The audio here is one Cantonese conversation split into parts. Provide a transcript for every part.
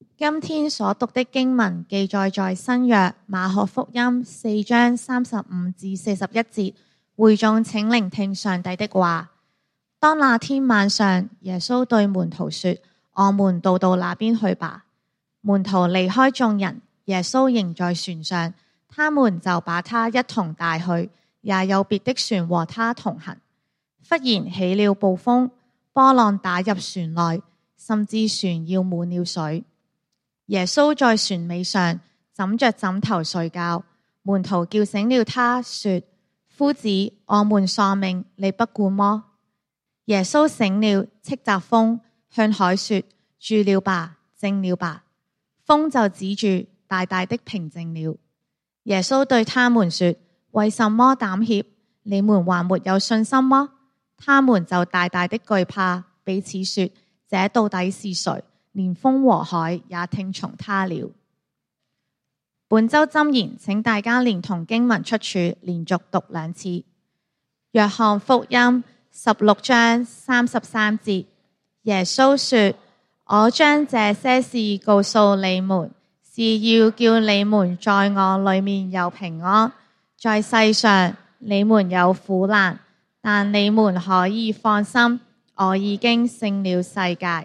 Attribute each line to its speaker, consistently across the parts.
Speaker 1: 今天所讀的經文記載在新約馬可福音4章35至41節。會眾請聆聽上帝的話。當那天晚上，耶穌對門徒說：我們到那邊去吧。門徒離開眾人，耶穌仍在船上，他們就把他一同帶去，也有別的船和他同行。忽然起了暴風，波浪打入船內，甚至船要滿了水。耶穌在船尾上枕着枕頭睡覺，門徒叫醒了他，說：夫子，我們喪命，你不顧麼？耶穌醒了，斥責風，向海說：住了吧，靜了吧。風就止住，大大的平靜了。耶穌對他們說：為什麼膽怯？你們還沒有信心麼？他們就大大的懼怕，彼此說：這到底是誰？連風和海也聽從他了。本周箴言，請大家連同經文出處連續讀2次。約翰福音16章33節，耶穌說：我將這些事告訴你們，是要叫你們在我裡面有平安。在世上你們有苦難，但你們可以放心，我已經勝了世界。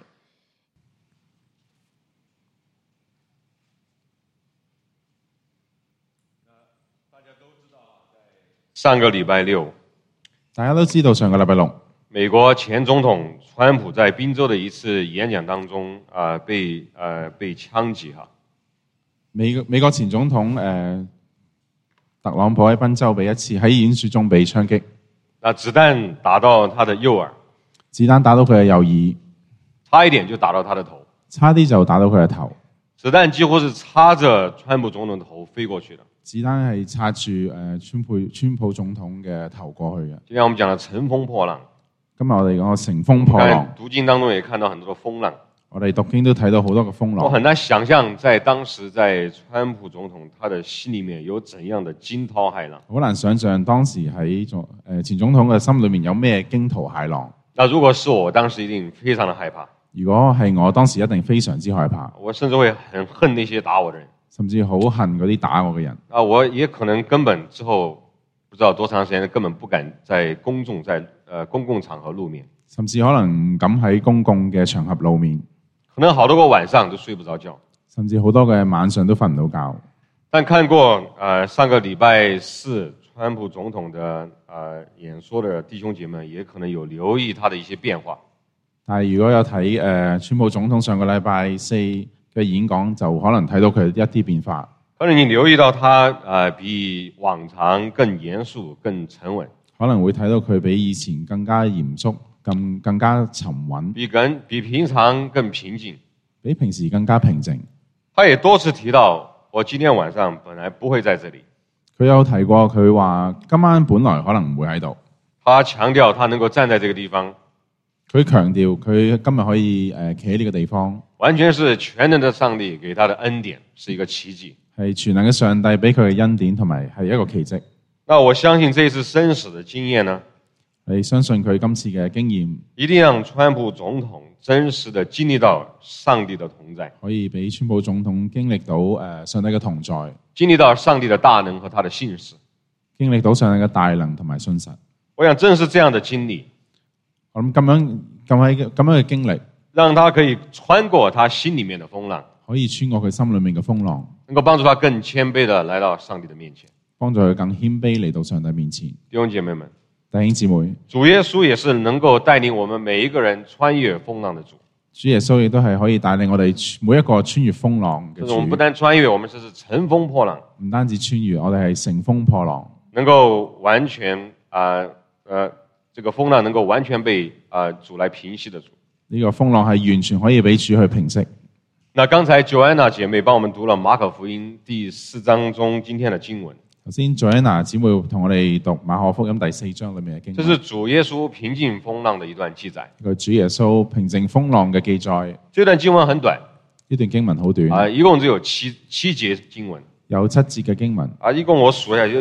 Speaker 2: 上個禮拜六，
Speaker 3: 大家都知道上個禮拜六，
Speaker 2: 美國前總統川普在賓州的一次演講當中被槍擊哈。
Speaker 3: 美國前總統特朗普喺賓州喺演說中被槍擊。
Speaker 2: 子彈打到他的右耳，
Speaker 3: 子彈打到佢嘅右耳，
Speaker 2: 差一點就打到他的頭，
Speaker 3: 差啲就打到佢嘅頭。
Speaker 2: 子彈幾乎是插着川普總統的頭飛過去的。
Speaker 3: 子彈係插住川普總統嘅頭過去嘅。
Speaker 2: 就像我們講的乘風破浪。
Speaker 3: 今日我哋講乘風破浪。
Speaker 2: 讀經當中也看到很多的風浪。
Speaker 3: 我哋讀經都睇到好多嘅風浪。
Speaker 2: 我很難想象在當時在川普總統他的心裏面有怎樣的驚濤駭浪。
Speaker 3: 好難想象當時喺前總統嘅心裏面有咩驚濤駭浪。
Speaker 2: 那如果是我當時一定非常的害怕。
Speaker 3: 如果係我當時一定非常之害怕。
Speaker 2: 我甚至會很恨那些打我的人。
Speaker 3: 甚至好恨嗰啲打我嘅人。
Speaker 2: 我也可能根本之後不知道多長時間根本不敢在公共場合露面。
Speaker 3: 甚至可能唔敢喺公共嘅場合露面。
Speaker 2: 可能好多個晚上都睡不着覺。
Speaker 3: 甚至好多嘅晚上都瞓唔到覺。
Speaker 2: 但看過上個禮拜四川普總統的演說的弟兄姐妹也可能有留意他的一些變化。
Speaker 3: 但係如果有睇川普總統上個禮拜四嘅演講，就可能睇到佢一啲變化。
Speaker 2: 可能你留意到他比往常更嚴肅、更沉穩。
Speaker 3: 可能會睇到佢比以前更加嚴肅、更加沉穩。
Speaker 2: 比平常更平靜。
Speaker 3: 比平時更加平靜。
Speaker 2: 他也多次提到，我今天晚上本來不會在這裡。
Speaker 3: 佢有提過，佢話今晚本來可能唔會喺度。
Speaker 2: 他強調他能夠站在這個地方。
Speaker 3: 佢強調佢今日可以企喺呢個地方。
Speaker 2: 完全是全能的上帝給他的恩典，是一個奇蹟。
Speaker 3: 係全能嘅上帝俾佢嘅恩典，同埋係一個奇蹟。
Speaker 2: 那我相信這一次生死的經驗呢？
Speaker 3: 你相信佢今次嘅經驗，
Speaker 2: 一定讓川普總統真實的經歷到上帝的同在，
Speaker 3: 可以俾川普總統經歷到上帝嘅同在，
Speaker 2: 經歷到上帝的大能和他的信實，
Speaker 3: 經歷到上帝嘅大能同埋信實。
Speaker 2: 我想正是這樣的經歷，
Speaker 3: 我諗咁樣嘅經歷，
Speaker 2: 讓他可以穿過他心裏面的風浪，
Speaker 3: 可以穿過佢心裏面嘅風浪，
Speaker 2: 能夠幫助他更謙卑的來到上帝的面前，
Speaker 3: 幫助佢更謙卑嚟到上帝面前。
Speaker 2: 弟兄姐妹們，
Speaker 3: 弟兄姊妹，
Speaker 2: 主耶穌也是能夠帶領我們每一個人穿越風浪的主。
Speaker 3: 主耶穌亦都係可以帶領我哋每一個穿越風浪嘅主。
Speaker 2: 我們不但穿越，我們是乘風破浪。
Speaker 3: 唔單止穿越，我哋係乘風破浪，
Speaker 2: 能夠完全這個風浪能夠完全被主來平息的主。
Speaker 3: 呢個風浪係完全可以俾主去平息。
Speaker 2: 那剛才 Joanna 姐妹幫我們讀了馬可福音第4章中今天的經文。
Speaker 3: 頭先 Joanna 姊妹同我哋讀馬可福音第4章裏面嘅經文。
Speaker 2: 這是主耶穌平靜風浪的一段記載。
Speaker 3: 個主耶穌平靜風浪嘅記載。
Speaker 2: 這段經文很短。
Speaker 3: 呢段經文好短。
Speaker 2: 一共只有七節經文。
Speaker 3: 有7節嘅經文。
Speaker 2: 一共我數一下有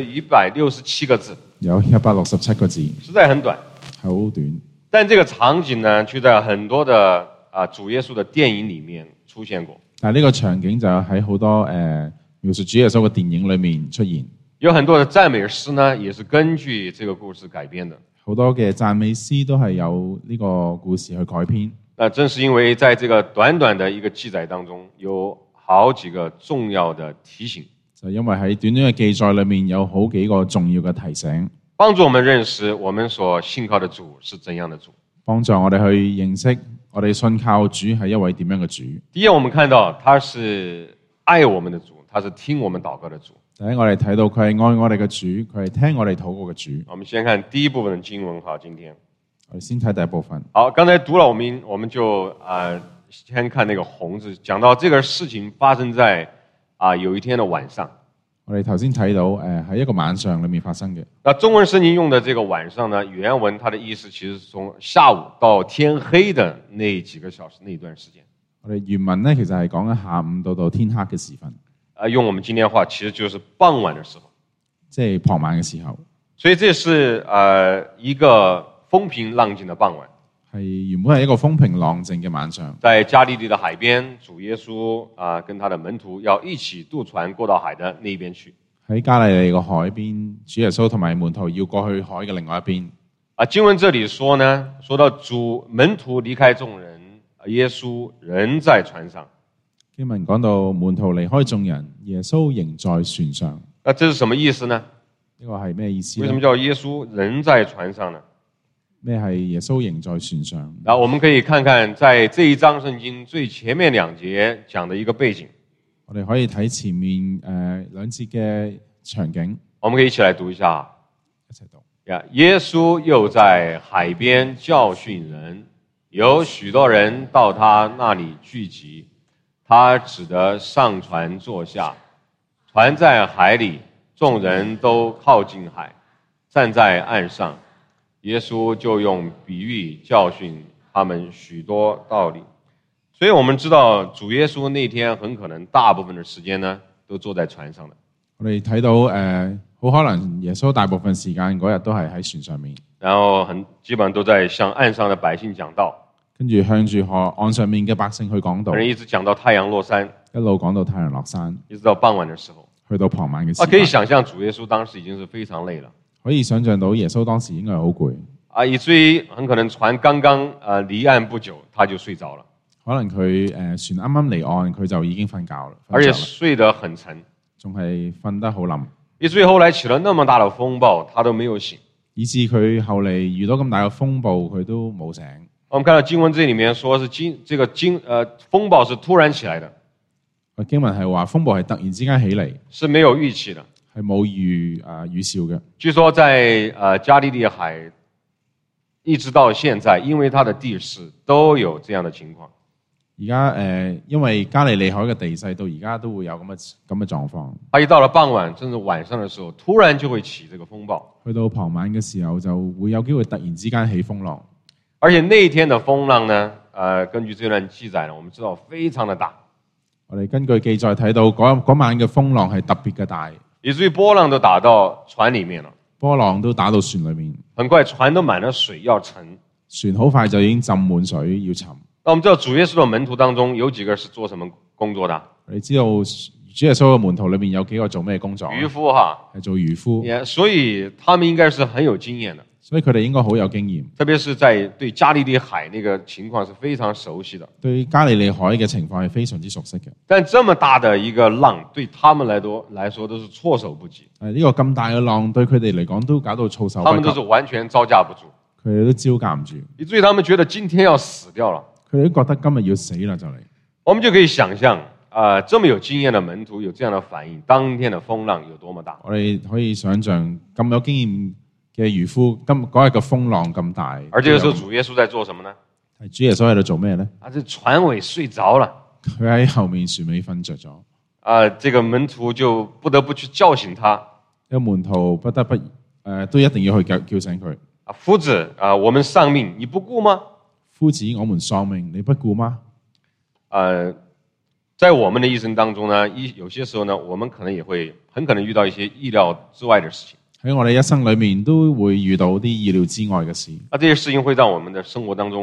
Speaker 2: 167個字。
Speaker 3: 有167個字。
Speaker 2: 實在很短。
Speaker 3: 好短。
Speaker 2: 但這個場景呢，卻在很多的主耶穌的電影裡面出現過。
Speaker 3: 但係呢個場景就喺好多描述主耶穌嘅電影裏面出現。
Speaker 2: 有很多的讚美詩呢，也是根據這個故事改編的。
Speaker 3: 好多嘅讚美詩都係有呢個故事去改編。
Speaker 2: 那正是因為在這個短短的一個記載當中，有好幾個重要的提醒。
Speaker 3: 就因為喺短短嘅記載裏面有好幾個重要嘅提醒，
Speaker 2: 幫助我們認識我們所信靠的主是怎樣的主，
Speaker 3: 幫助我哋去認識我哋信靠主係一位點樣嘅主。
Speaker 2: 第一，我們看到他是愛我們的主，他是聽我們禱告的主。
Speaker 3: 第一，我哋睇到佢係愛我哋嘅主，佢係聽我哋禱告嘅主。
Speaker 2: 我們先看第一部分的經文哈，今天
Speaker 3: 我哋先睇第一部分。
Speaker 2: 好，剛才讀了我們就先看那個紅字，講到這個事情發生在有一天的晚上。
Speaker 3: 我哋頭先睇到喺一個晚上裏面發生嘅。
Speaker 2: 那中文聖經用的這個晚上呢，原文它的意思其實是從下午到天黑的那幾個小時那一段時間。
Speaker 3: 我哋原文呢其實係講緊下午到天黑嘅時分。
Speaker 2: 用我們今天話，其實就是傍晚的時候，
Speaker 3: 即係傍晚嘅時候。所
Speaker 2: 以這是一個風平浪靜的傍晚。
Speaker 3: 係原本係一個風平浪靜嘅晚上，
Speaker 2: 在加利利的海邊，主耶穌跟他的門徒要一起渡船過到海的那一邊去。
Speaker 3: 喺加利利個海邊，主耶穌同埋門徒要過去海嘅另外一邊。
Speaker 2: 經文這裡說呢，說到主門徒離開眾人，耶穌仍在船上。
Speaker 3: 經文講到門徒離開眾人，耶穌仍在船上。
Speaker 2: 那這是什麼意思呢？
Speaker 3: 呢個係咩意思呢？
Speaker 2: 為什麼叫耶穌仍在船上呢？
Speaker 3: 咩係耶穌仍在船上？
Speaker 2: 那我們可以看看在這一章聖經最前面兩節講的一個背景。
Speaker 3: 我哋可以睇前面兩節嘅場景。
Speaker 2: 我們可以一起來讀一下。
Speaker 3: 一齊讀。
Speaker 2: 耶穌又在海邊教訓人，有許多人到他那裡聚集，他只得上船坐下。船在海裡，眾人都靠近海，站在岸上。耶穌就用比喻教訓他們許多道理，所以我們知道主耶穌那天很可能大部分的時間呢都坐在船上的。
Speaker 3: 我哋睇到好可能耶穌大部分時間嗰日都係喺船上面，
Speaker 2: 然後基本上都在向岸上的百姓講道，
Speaker 3: 跟住向住岸上面嘅百姓去講道，
Speaker 2: 一直講到太陽落山，
Speaker 3: 一路講到太陽落山，
Speaker 2: 一直到傍晚的時候，
Speaker 3: 去到傍晚嘅時候。
Speaker 2: 可以想象主耶穌當時已經是非常累了。
Speaker 3: 可以想象到耶穌當時應該係好攰，
Speaker 2: 以至於很可能船剛剛離岸不久，他就睡着了。
Speaker 3: 可能佢船啱啱離岸，佢就已經瞓覺啦，
Speaker 2: 而且睡得很沉，
Speaker 3: 仲係瞓得好冧。
Speaker 2: 以至於後來起了那麼大的風暴，他都沒有醒。
Speaker 3: 以至佢後嚟遇到咁大嘅風暴，佢都冇醒。
Speaker 2: 我們看到經文這裡面說是風暴是突然起來的。
Speaker 3: 經文係話風暴係突然之間起嚟，
Speaker 2: 是沒有預期的。
Speaker 3: 係冇預兆嘅。
Speaker 2: 據說在加利利海一直到現在，因為它的地勢都有這樣的情況。
Speaker 3: 而家因為加利利海嘅地勢到而家都會有咁嘅狀況。
Speaker 2: 它一到了傍晚甚至晚上的時候，突然就會起這個風暴。
Speaker 3: 去到傍晚嘅時候就會有機會突然之間起風浪。
Speaker 2: 而且那一天的風浪呢，根據這段記載呢，我們知道非常的大。
Speaker 3: 我哋根據記載睇到嗰晚嘅風浪係特別嘅大。
Speaker 2: 以至於波浪都打到船裡面了，
Speaker 3: 波浪都打到船裡面，
Speaker 2: 很快船都滿了水要沉，
Speaker 3: 船好快就已經浸滿水要沉。
Speaker 2: 那我們知道主耶穌的門徒當中有幾個是做什麼工作的？
Speaker 3: 你知道主耶穌嘅門徒裡面有幾個做咩工作？
Speaker 2: 漁夫哈，
Speaker 3: 係做漁夫，
Speaker 2: 所以他們應該是很有經驗的。
Speaker 3: 所以佢哋應該好有經驗，
Speaker 2: 特別是在對加利利海那個情況是非常熟悉的。
Speaker 3: 對加利利海嘅情況係非常之熟悉嘅。
Speaker 2: 但這麼大的一個浪，對他們來說都是措手不及。
Speaker 3: 呢個咁大嘅浪對佢哋嚟講都搞到措手不及。
Speaker 2: 他們都是完全招架不住，
Speaker 3: 佢哋都招架唔住，
Speaker 2: 以至於他們覺得今天要死掉了。
Speaker 3: 佢哋都覺得今日要死啦就嚟。
Speaker 2: 我們就可以想象這麼有經驗的門徒有這樣的反應，當天的風浪有多麼大。
Speaker 3: 我哋可以想象咁有經驗嘅漁夫，嗰日嘅風浪咁大。
Speaker 2: 而這個時候主耶穌在做什麼呢？
Speaker 3: 主耶穌喺度做咩呢？
Speaker 2: 這船尾睡着了，
Speaker 3: 佢喺後面船尾瞓着咗。
Speaker 2: 這個門徒就不得不去叫醒他。
Speaker 3: 一個門徒不得不都一定要去叫醒佢。
Speaker 2: 夫子我們喪命，你不顧嗎？
Speaker 3: 夫子，我們喪命，你不顧嗎？
Speaker 2: 在我們的一生當中呢，有些時候呢，我們可能也會很可能遇到一些意料之外的事情。
Speaker 3: 喺我哋一生裏面都會遇到啲意料之外嘅事。
Speaker 2: 這些事情會讓我們的生活當中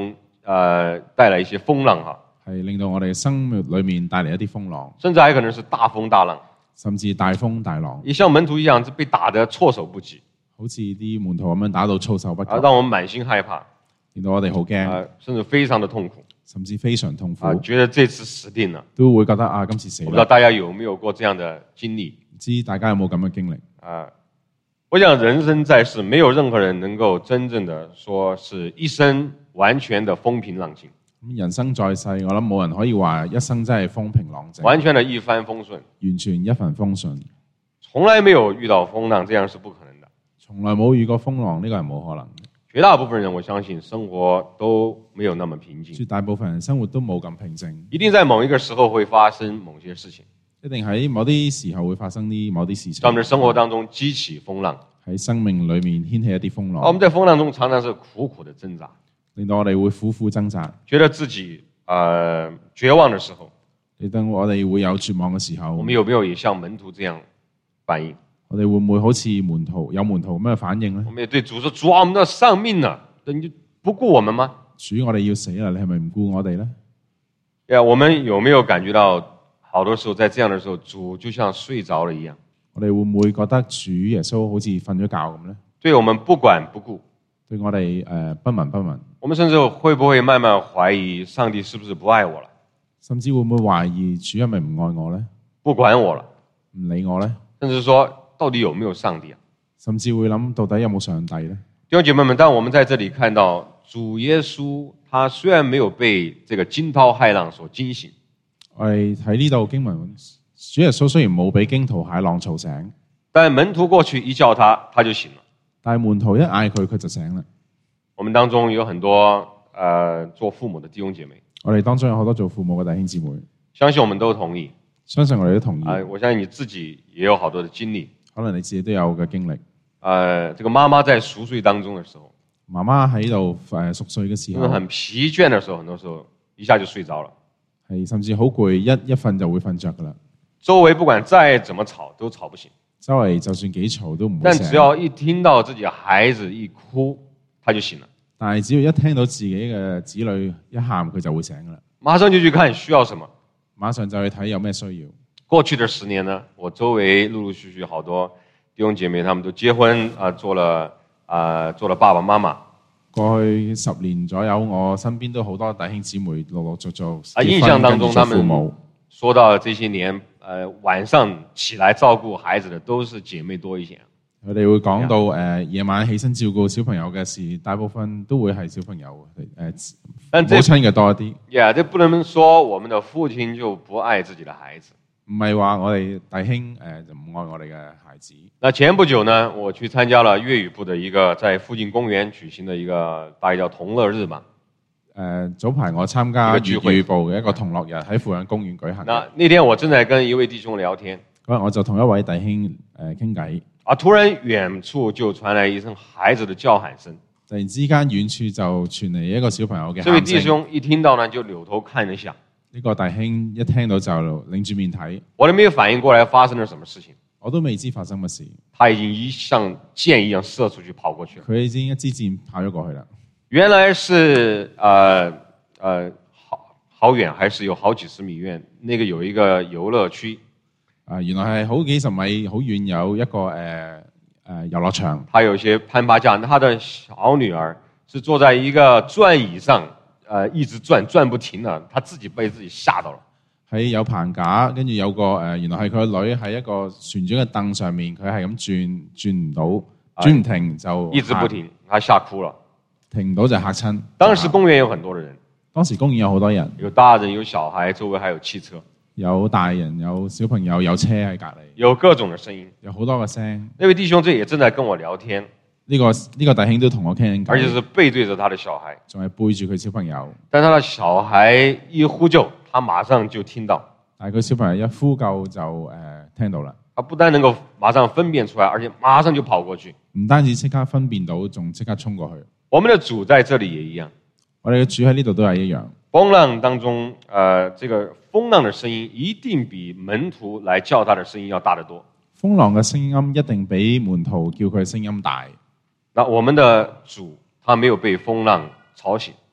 Speaker 2: 带来一些风浪哈，
Speaker 3: 係令到我哋生活裏面帶嚟一啲風浪，
Speaker 2: 甚至还可能是大風大浪，
Speaker 3: 甚至大風大浪，
Speaker 2: 也像門徒一樣被打得措手不及，
Speaker 3: 好似啲門徒咁樣打到措手不及，
Speaker 2: 讓我們滿心害怕，
Speaker 3: 令到我哋好驚，
Speaker 2: 甚至非常的痛苦，
Speaker 3: 甚至非常痛苦，
Speaker 2: 覺得這次死定了，
Speaker 3: 都會覺得啊，今次死
Speaker 2: 我不知道
Speaker 3: 啦。
Speaker 2: 大家有沒有過這樣的經歷？
Speaker 3: 唔知大家有冇咁嘅經歷？
Speaker 2: 我想人生在世，沒有任何人能夠真正的說是一生完全的風平浪靜，
Speaker 3: 咁人生在世，我諗冇人可以話一生真係風平浪靜，
Speaker 2: 完全的一帆風順，
Speaker 3: 完全一帆風順，
Speaker 2: 從來沒有遇到風浪，這樣是不可能的。
Speaker 3: 從來冇遇過風浪，呢個係冇可能嘅。
Speaker 2: 絕大部分人，我相信生活都沒有那麼平靜，
Speaker 3: 絕大部分人生活都冇咁平靜，
Speaker 2: 一定在某一個時候會發生某些事情，
Speaker 3: 一定喺某啲時候會發生啲某啲事情，
Speaker 2: 在我們的生活當中激起風浪，
Speaker 3: 喺生命裏面掀起一啲風浪。
Speaker 2: 我們在風浪中常常是苦苦的掙扎，
Speaker 3: 令到我哋會苦苦掙扎，
Speaker 2: 覺得自己絕望的時候，
Speaker 3: 你等我哋會有絕望嘅時候，
Speaker 2: 我們有沒有也像門徒這樣反應？
Speaker 3: 我哋會唔會好似門徒咁嘅反應呢
Speaker 2: 我？們也對主說：主啊，我們都要喪命了，你就不顧我們嗎？
Speaker 3: 主，我哋要死啦，你係咪唔顧我哋呢？
Speaker 2: 我們有沒有感覺到好多時候在這樣的時候，主就像睡着了一樣？
Speaker 3: 我哋會唔會覺得主耶穌好似瞓咗覺咁呢？
Speaker 2: 對我們不管不顧，
Speaker 3: 對我哋不聞不問，
Speaker 2: 我們甚至會不會慢慢懷疑上帝是不是不愛我了？
Speaker 3: 甚至會唔會懷疑主係咪唔愛我呢？
Speaker 2: 不管我了，
Speaker 3: 唔理我呢？
Speaker 2: 甚至說到底有沒有上帝啊？
Speaker 3: 甚至會諗到底有冇上帝呢？
Speaker 2: 弟兄姐妹們，當我們在這裡看到主耶穌，他雖然沒有被這個驚濤駭浪所驚醒，
Speaker 3: 我哋睇呢度經文，主耶穌雖然冇俾驚濤駭浪嘈醒，
Speaker 2: 但門徒過去一叫他，他就醒了。
Speaker 3: 但係門徒一嗌佢，佢就醒啦。
Speaker 2: 我們當中有很多做父母的弟兄姐妹，
Speaker 3: 我哋當中有好多做父母嘅弟兄姊妹，
Speaker 2: 相信我們都同意。
Speaker 3: 相信我哋都同意。
Speaker 2: 我相信你自己也有好多的經歷。
Speaker 3: 可能你自己都有嘅經歷。
Speaker 2: 這個媽媽在熟睡當中的時候，
Speaker 3: 媽媽喺度熟睡嘅時候，
Speaker 2: 因為很疲倦的時候，很多時候一下就睡着了，
Speaker 3: 係甚至好攰，一瞓就會瞓着噶啦。
Speaker 2: 周圍不管再怎麼吵，都吵不醒。
Speaker 3: 周圍就算幾嘈都唔會
Speaker 2: 但
Speaker 3: 醒。
Speaker 2: 只要一聽到自己的孩子一哭，他就醒了。
Speaker 3: 但係只要一聽到自己嘅子女一喊，佢就會醒噶啦。
Speaker 2: 馬上就去看需要什麼，
Speaker 3: 馬上就去睇有咩需要。
Speaker 2: 過去的10年呢，我周圍陸陸續續好多弟兄姐妹，他們都結婚做了爸爸媽媽。
Speaker 3: 過去10年左右，我身邊都好多弟兄姊妹陸陸續續結婚，
Speaker 2: 印象當中，他們
Speaker 3: 父母
Speaker 2: 說到這些年，晚上起來照顧孩子的都是姐妹多一些。
Speaker 3: 佢哋會講到夜晚起身照顧小朋友嘅事，大部分都會係小朋友
Speaker 2: 但
Speaker 3: 母親嘅多一啲。
Speaker 2: 這不能說我們的父親就不愛自己的孩子。
Speaker 3: 唔係話我哋弟兄就唔愛我哋嘅孩子。
Speaker 2: 那前不久呢，我去參加了粵語部的一個在附近公園舉行的一個大概叫同樂日嘛。
Speaker 3: 早排我參加粵語部嘅一個同樂日喺附近公園舉行。
Speaker 2: 那天我正在跟一位弟兄聊天，
Speaker 3: 嗰日我就同一位弟兄傾偈。
Speaker 2: 突然遠處就傳來一聲孩子的叫喊聲。
Speaker 3: 突然之間遠處就傳嚟一個小朋友嘅喊聲。
Speaker 2: 這位弟兄一聽到呢，就扭頭看一下。
Speaker 3: 呢個弟兄一聽到就擰住面睇。
Speaker 2: 我都沒有反應過來發生了什麼事情。
Speaker 3: 我都未知發生乜事。
Speaker 2: 他已經像箭一樣射出去跑過去了。
Speaker 3: 佢已經一支箭跑咗過去啦。
Speaker 2: 原來是好遠，還是有好幾十米遠，那個有一個遊樂區。
Speaker 3: 原來係好幾十米好遠有一個遊樂場。
Speaker 2: 他有一些攀爬架，他的小女兒是坐在一個轉椅上，一直轉不停了，他自己被自己嚇到了。
Speaker 3: 喺有棚架，跟住有個原來係佢個女喺一個旋轉嘅凳上面，佢係咁轉唔到，轉唔停就
Speaker 2: 一直不停，他嚇哭了，
Speaker 3: 停唔到就嚇親。
Speaker 2: 當時公園有很多的人，
Speaker 3: 當時公園有好多人，
Speaker 2: 有大人有小孩，周圍還有汽車，
Speaker 3: 有大人有小朋友有車喺隔離，
Speaker 2: 有各種的聲音，
Speaker 3: 有好多個聲。
Speaker 2: 那位弟兄這也正在跟我聊天，
Speaker 3: 呢個弟兄都同我傾緊偈，
Speaker 2: 而且是背對着他的小孩，
Speaker 3: 仲係背住佢小朋友。
Speaker 2: 但他的小孩一呼救，他馬上就聽到。
Speaker 3: 但係佢小朋友一呼救就聽到啦。
Speaker 2: 他不但能夠馬上分辨出來，而且馬上就跑過去。
Speaker 3: 唔單止即刻分辨到，仲即刻衝過去。
Speaker 2: 我們的主在這裡也一樣。
Speaker 3: 我哋嘅主喺呢度都係一樣。
Speaker 2: 風浪當中，這個風浪的聲音一定比門徒來叫他的聲音要大得多。
Speaker 3: 風浪嘅聲音一定比門徒叫佢嘅聲音大。
Speaker 2: 那我們的主，他沒有被風浪吵醒。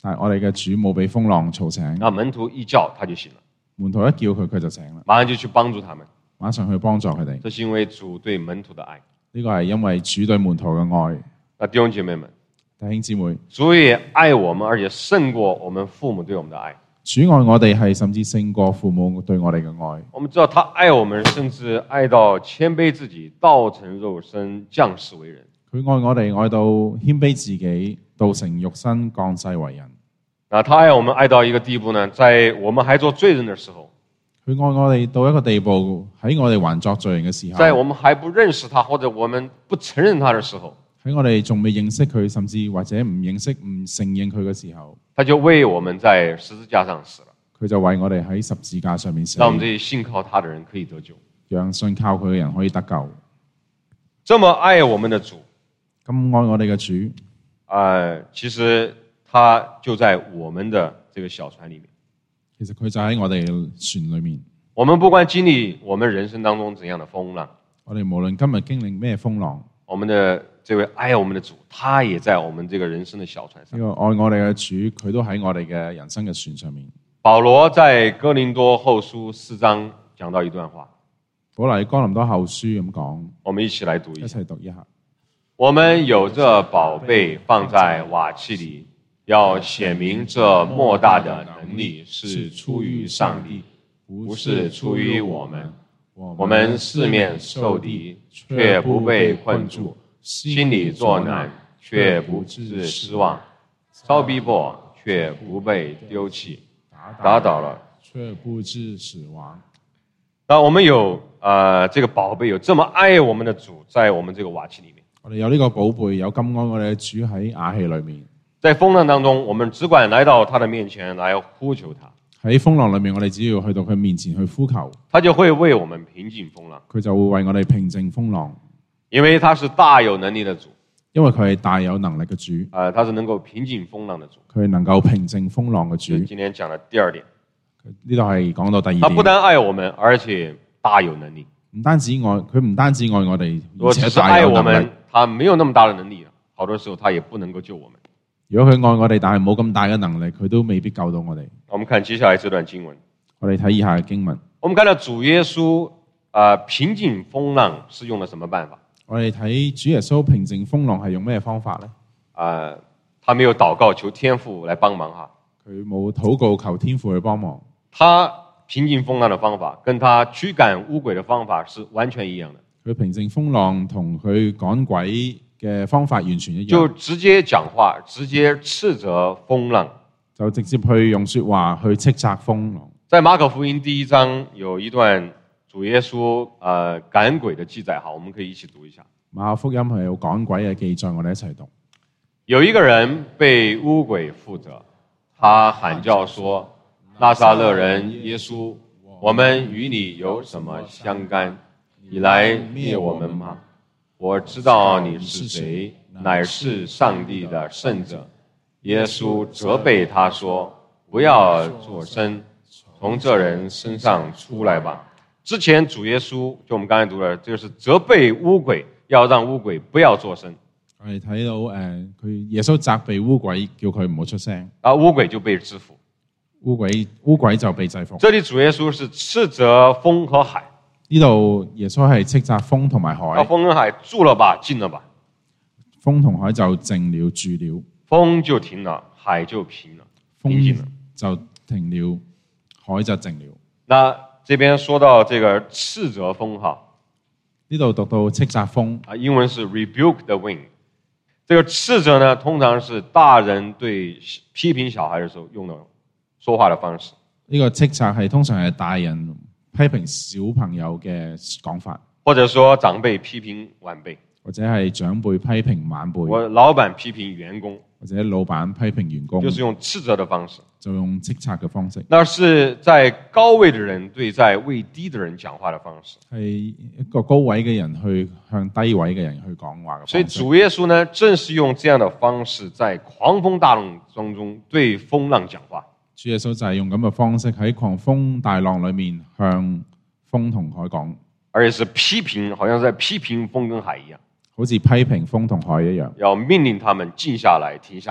Speaker 3: 但係我哋嘅主冇俾風浪嘈醒，
Speaker 2: 那門徒一叫他就醒了，
Speaker 3: 門徒一叫佢，佢就醒啦，
Speaker 2: 馬上就去幫助他們。
Speaker 3: 馬上去幫助佢哋。
Speaker 2: 這是因為主對門徒的愛。
Speaker 3: 呢個係因為主對門徒嘅愛。
Speaker 2: 那弟兄姐妹們，
Speaker 3: 弟兄姊妹，
Speaker 2: 主也愛我們，而且勝過我們父母對我們的愛。
Speaker 3: 主愛我哋係甚至勝過父母對我哋嘅愛。
Speaker 2: 我們知道他愛我們，甚至愛到謙卑自己，道成肉身，降世為人。
Speaker 3: 佢愛我哋愛到謙卑自己，道成肉身，降世為人。
Speaker 2: 那他愛我們愛到一個地步呢，在我們還做罪人的時候，
Speaker 3: 佢愛我哋到一個地步，喺我哋還作罪人嘅時候，
Speaker 2: 在我們還不認識他或者我們不承認他的時候，
Speaker 3: 喺我哋仲未認識佢，甚至或者唔認識、唔承認佢嘅時候，
Speaker 2: 他就為我們在十字架上死了，
Speaker 3: 佢就為我哋喺十字架上面死，
Speaker 2: 讓我們這些信靠他的人可以得救，
Speaker 3: 讓信靠佢嘅人可以得救。
Speaker 2: 這麼愛我們的主，
Speaker 3: 咁愛我哋嘅主，
Speaker 2: 其實他就在我們的這個小船裏面。
Speaker 3: 其實佢就喺我哋船裏面。
Speaker 2: 我們不管經歷我們人生當中怎樣的風浪，
Speaker 3: 我哋無論今日經歷咩風浪，
Speaker 2: 我們的這位愛我們的主，他也在我們這個人生的小船上。
Speaker 3: 呢個愛我哋嘅主，佢都喺我哋嘅人生嘅船上面。
Speaker 2: 保羅在哥林多後書4章講到一段話，
Speaker 3: 保羅喺哥林多後書咁講，
Speaker 2: 我們一起來讀一
Speaker 3: 一
Speaker 2: 下。
Speaker 3: 齊讀一下。
Speaker 2: 我們有這寶貝放在瓦器裏，要顯明這莫大的能力是出於上帝，不是出於我們。我們四面受敵，卻不被困住；心裡作難，卻不致失望；遭逼迫，卻不被丟棄；打倒了，
Speaker 3: 卻不致死亡。
Speaker 2: 那我們有這個寶貝，有這麼愛我們的主，在我們這個瓦器裡面。
Speaker 3: 我哋有呢個寶貝，有咁愛我哋嘅主喺瓦器裏面。
Speaker 2: 在風浪當中，我們只管來到他的面前來呼求他。
Speaker 3: 喺風浪裏面，我哋只要去到佢面前去呼求，
Speaker 2: 他就會為我們平靜風浪。
Speaker 3: 佢就會為我哋平靜風浪，
Speaker 2: 因為他是大有能力的主，
Speaker 3: 因為佢係大有能力嘅主，
Speaker 2: 他是能夠平靜風浪的主。
Speaker 3: 佢係能夠平靜風浪嘅主。
Speaker 2: 是今天講的第二點，
Speaker 3: 呢度係講到第二
Speaker 2: 他不
Speaker 3: 點，
Speaker 2: 但愛我們，而且大有能力。
Speaker 3: 唔單止愛，佢唔單止愛我哋，
Speaker 2: 如果只是
Speaker 3: 而且大
Speaker 2: 愛我們
Speaker 3: 有能力。，
Speaker 2: 他沒有那麼大的能力，好多時候他也不能夠救我們。
Speaker 3: 如果佢愛我哋，但係冇咁大嘅能力，佢都未必救到我哋。
Speaker 2: 我們看接下來這段經文，
Speaker 3: 我哋睇以下嘅經文，
Speaker 2: 我們看到主耶穌平靜風浪是用了什麼辦法？
Speaker 3: 我哋睇主耶穌平靜風浪係用咩方法呢？
Speaker 2: 他沒有禱告求天父來幫忙哈，
Speaker 3: 佢冇禱告求天父去幫忙。
Speaker 2: 他平靜風浪的方法跟他驅趕污鬼的方法是完全一樣的。
Speaker 3: 佢平靜風浪同佢趕鬼嘅方法完全一樣，
Speaker 2: 就直接講話，直接斥責風浪，
Speaker 3: 就直接去用說話去斥責風浪。
Speaker 2: 在馬可福音第1章有一段主耶穌趕鬼的記載，好，我們可以一起讀一下。
Speaker 3: 馬可福音係有趕鬼嘅記載，我哋一齊讀。
Speaker 2: 有一個人被污鬼附着，他喊叫說：拿撒勒人耶穌，我們與你有什麼相干？你來滅我們嗎？我知道你是誰，乃是上帝的聖者。耶穌責備他說：不要作聲，從這人身上出來吧。之前主耶穌就我們剛才讀了，這個是責備污鬼，要讓污鬼不要作聲。
Speaker 3: 我哋睇到佢耶穌責備污鬼，叫佢唔好出聲，
Speaker 2: 污鬼就被制服。
Speaker 3: 污鬼就被制服。
Speaker 2: 這裡主耶穌是斥責風和海。
Speaker 3: 呢度耶穌係斥責風同埋海。
Speaker 2: 風跟海住了吧，靜了吧。
Speaker 3: 風同海就靜了，住了。
Speaker 2: 風就停了，海就平了，平靜了。
Speaker 3: 就停了，海就靜了。
Speaker 2: 那這邊說到這個斥責風哈，
Speaker 3: 呢度讀到斥責風，
Speaker 2: 英文是 rebuke the wind。這個斥責呢，通常是大人對批評小孩的時候用的說話的方式。
Speaker 3: 呢個斥責係通常係大人批評小朋友嘅講法，
Speaker 2: 或者說長輩批評晚輩，
Speaker 3: 或者係長輩批評晚輩，
Speaker 2: 或老闆批評員工，
Speaker 3: 或者老闆批評員工，
Speaker 2: 就是用斥責的方式，
Speaker 3: 就用斥責嘅方式。
Speaker 2: 那是在高位的人對在位低的人講話的方式，
Speaker 3: 係一個高位嘅人去向低位嘅人去講話嘅方式。
Speaker 2: 所以主耶穌呢，正是用這樣的方式，在狂風大浪當中對風浪講話。
Speaker 3: 主耶穌就係用咁嘅方式喺狂風大浪裏面向風同海講，
Speaker 2: 而且是批評，好像是在批評風跟海一樣，
Speaker 3: 好似批評風同海一樣，
Speaker 2: 要命令他們靜下來、停下來，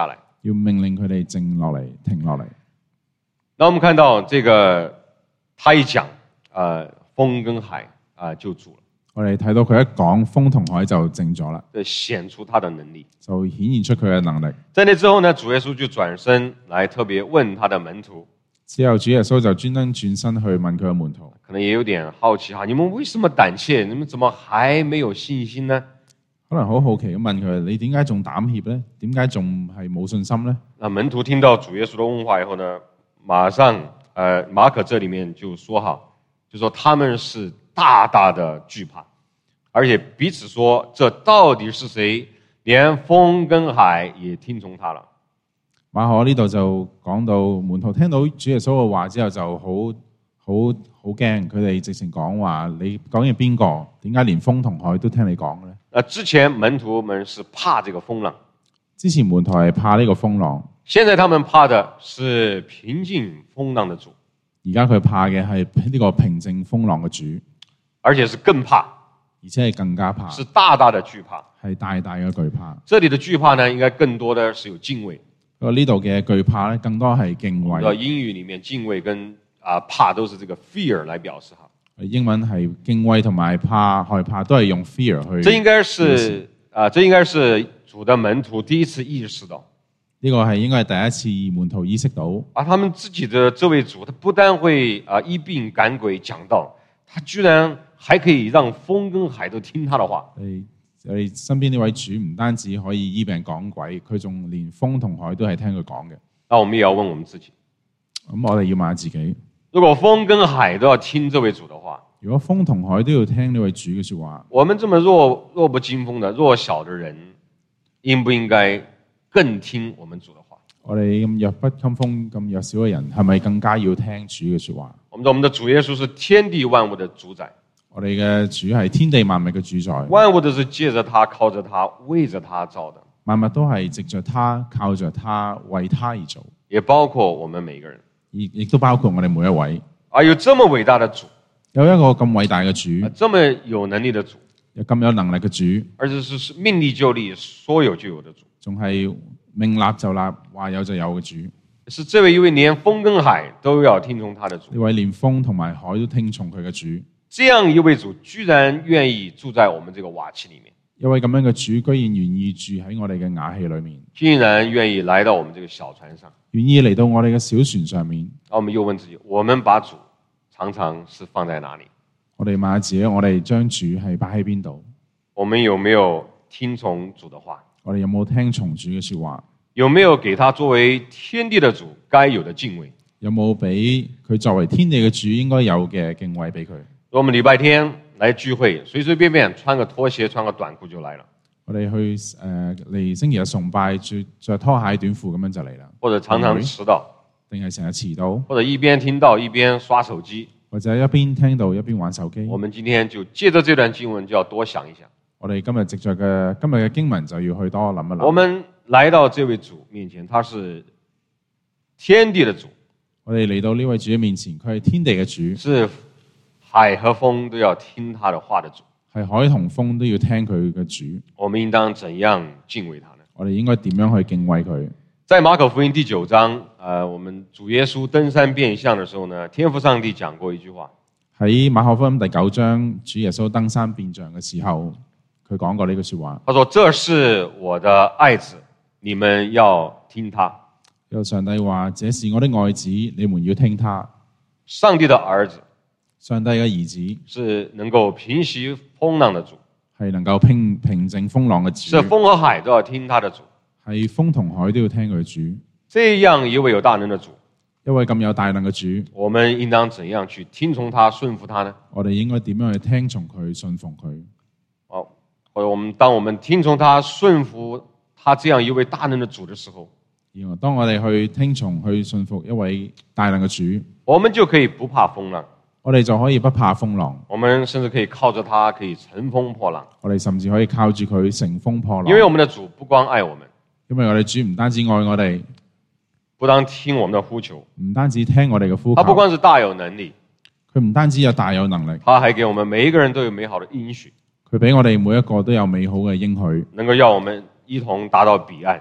Speaker 3: 要命令佢哋靜落嚟、停落嚟。
Speaker 2: 那我们看到这个，他一讲，风跟海就住了，
Speaker 3: 我哋睇到佢一講風同海就靜咗啦，
Speaker 2: 这顯出他的能力。
Speaker 3: 就顯現出佢嘅能力。
Speaker 2: 在那之後呢，主耶穌就轉身來特別問他的門徒，
Speaker 3: 之後主耶穌就專登轉身去問佢嘅門徒，
Speaker 2: 可能也有點好奇哈，你們為什麼膽怯？你們怎麼還沒有信心呢？
Speaker 3: 可能好好奇咁問佢：你點解仲膽怯呢？點解仲係冇信心呢？
Speaker 2: 那門徒聽到主耶穌的問話以後呢，馬上馬可這裡面就說哈，就說他們是大大的懼怕，而且彼此說：這到底是誰？連風跟海也聽從他了。
Speaker 3: 馬可呢度就講到門徒聽到主耶穌嘅話之後就好驚，佢哋直情講話：你究竟係邊個？點解連風同海都聽你講嘅呢？
Speaker 2: 之前門徒們是怕這個風浪，
Speaker 3: 之前門徒係怕呢個風浪，
Speaker 2: 現在他們怕的是平靜風浪的主。
Speaker 3: 而家佢怕嘅係呢個平靜風浪嘅主，
Speaker 2: 而且是更怕，
Speaker 3: 而且係更加怕，
Speaker 2: 是大大的懼怕，
Speaker 3: 係大大嘅懼怕。
Speaker 2: 這裡的懼怕呢，應該更多的是有敬畏。
Speaker 3: 不過呢度嘅懼怕咧，更多係敬畏。
Speaker 2: 英語裡面敬畏跟怕都是這個 fear 來表示哈。
Speaker 3: 英文係敬畏同埋怕害怕都係用 fear 去。
Speaker 2: 這應該是主的門徒第一次意識到。
Speaker 3: 呢個係應該係第一次門徒意識到。
Speaker 2: 他們自己的這位主，他不但會醫病趕鬼講道，他居然還可以讓風跟海都聽他的話。
Speaker 3: 我哋身邊呢位主唔單止可以醫病趕鬼，佢仲連風同海都係聽佢講嘅。
Speaker 2: 那我們也要問我們自己，
Speaker 3: 咁我哋要問下自己，
Speaker 2: 如果風跟海都要聽這位主的話，
Speaker 3: 如果風同海都要聽呢位主嘅說話，
Speaker 2: 我們這麼弱不禁風的弱小的人，應不應該更聽我們主的話？
Speaker 3: 我哋咁弱不禁風、咁弱小嘅人，係咪更加要聽主嘅說話？
Speaker 2: 我們的主耶穌是天地萬物的主宰。
Speaker 3: 我哋嘅主係天地萬物嘅主宰，
Speaker 2: 萬物都是借着他、靠着他、為着他造的，
Speaker 3: 萬物都係藉着他、靠着他、為他而做，
Speaker 2: 也包括我們每個人，
Speaker 3: 亦都包括我哋每一位。
Speaker 2: 有這麼偉大的主，
Speaker 3: 有一個咁偉大嘅主，
Speaker 2: 這麼有能力的主，
Speaker 3: 有咁有能力嘅主，
Speaker 2: 而且是命立就立、說有就有的主，
Speaker 3: 仲係命立就立、話有就有嘅主，
Speaker 2: 是這位一位連風跟海都要聽從他的主，
Speaker 3: 呢位連風同埋海都聽從佢嘅主。
Speaker 2: 這樣一位主居然願意住在我們這個瓦器裡面，
Speaker 3: 一位咁樣嘅主居然願意住喺我哋嘅瓦器裏面，
Speaker 2: 居然願意來到我們這個小船上，
Speaker 3: 願意嚟到我哋嘅小船上面。
Speaker 2: 我們又問自己，我們把主常常是放在哪裡？
Speaker 3: 我哋問下自己，我哋將主係擺喺邊度？
Speaker 2: 我們有沒有聽從主的話？
Speaker 3: 我哋有冇聽從主嘅說話？
Speaker 2: 有沒有給他作為天地的主該有的敬畏？
Speaker 3: 有冇俾佢作為天地嘅主應該有嘅敬畏俾佢？
Speaker 2: 我們禮拜天來聚會，隨隨便便穿個拖鞋、穿個短褲就來了。
Speaker 3: 我哋去嚟星期日崇拜，着拖鞋短褲咁樣就嚟啦。
Speaker 2: 或者常常遲到，
Speaker 3: 定係成日遲到？
Speaker 2: 或者一邊聽到一邊刷手機，
Speaker 3: 或者一邊聽到一邊玩手機？
Speaker 2: 我們今天就借着這段經文就要多想一想。
Speaker 3: 我哋今日藉着今日嘅經文就要去多諗一諗。
Speaker 2: 我們來到這位主面前，他是天地的主。
Speaker 3: 我哋嚟到呢位主嘅面前，佢係天地嘅主，
Speaker 2: 是海和風都要聽他的話的主，
Speaker 3: 係海同風都要聽佢嘅主。
Speaker 2: 我們應當怎樣敬畏他呢？
Speaker 3: 我哋應該點樣去敬畏佢？
Speaker 2: 在馬可福音第9章，我們主耶穌登山變相的時候呢，天父上帝講過一句話。
Speaker 3: 喺馬可福音第9章，主耶穌登山變像嘅時候，佢講過呢句說話。
Speaker 2: 他說：這是我的愛子，你們要聽他。
Speaker 3: 有上帝話：這是我的愛子，你們要聽他。
Speaker 2: 上帝的兒子，
Speaker 3: 上帝嘅兒子
Speaker 2: 是能夠平息風浪的主，
Speaker 3: 係能夠平靜風浪嘅主，
Speaker 2: 是風和海都要聽他的主，
Speaker 3: 係風同海都要聽佢嘅主。
Speaker 2: 這樣一位有大能的主，
Speaker 3: 一位咁有大能嘅主，
Speaker 2: 我們應當怎樣去聽從他、順服他呢？
Speaker 3: 我哋應該點樣去聽從佢、順服佢？
Speaker 2: 或者當我們聽從他、順服他這樣一位大能的主的時候，
Speaker 3: 當我哋去聽從、去順服一位大能嘅主，
Speaker 2: 我們就可以不怕風浪，
Speaker 3: 我哋就可以不怕風浪，
Speaker 2: 我們甚至可以靠着他可以乘風破浪，
Speaker 3: 我哋甚至可以靠住佢乘風破浪。
Speaker 2: 因為我們的主不光愛我們，
Speaker 3: 因為我哋主唔單止愛我哋，
Speaker 2: 不單聽我們的呼求，
Speaker 3: 唔單止聽我哋嘅呼求，
Speaker 2: 他不光是大有能力，
Speaker 3: 佢唔單止有大有能力，
Speaker 2: 他還給我們每一個人都有美好的應許，
Speaker 3: 佢俾我哋每一個都有美好嘅應許，
Speaker 2: 能夠要我們一同達到彼岸，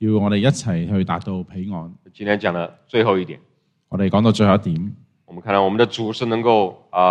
Speaker 3: 要我哋一齊去達到彼岸。
Speaker 2: 今天講的最後一點，
Speaker 3: 我哋講到最後一點，
Speaker 2: 我們看到我們的主是能夠